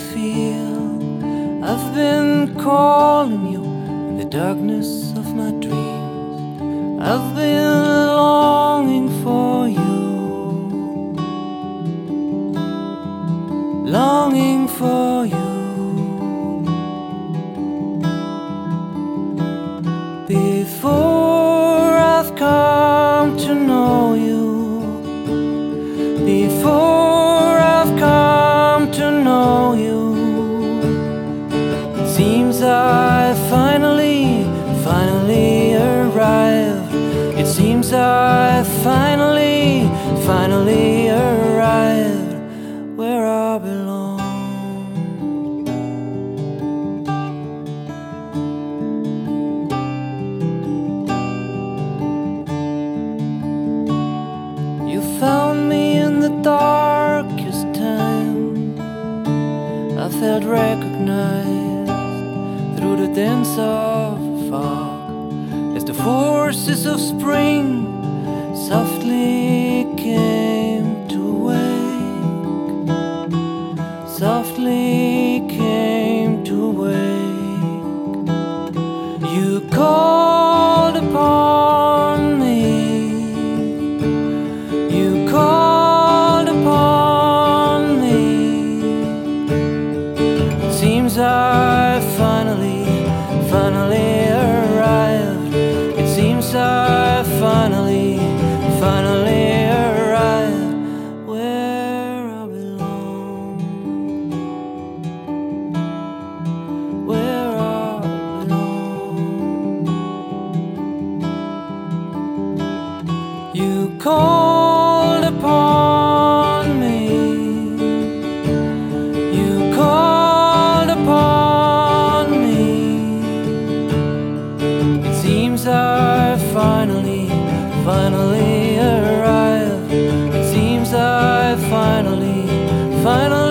feel. I've been calling you in the darkness of my dreams. I've been longing for you, longing for you. Before I've come to know you, before I've come to know you, it seems I finally arrived. It seems I finally arrived where I belong. You found me in the darkest time. I felt recognized through the dance of fog, as the forces of spring softly came to wake, softly came to wake. You called upon me, you called upon me. It seems I finally arrived. It seems I finally arrived where I belong, where I belong. You called upon me, you called upon me. It seems I finally arrived. It seems I finally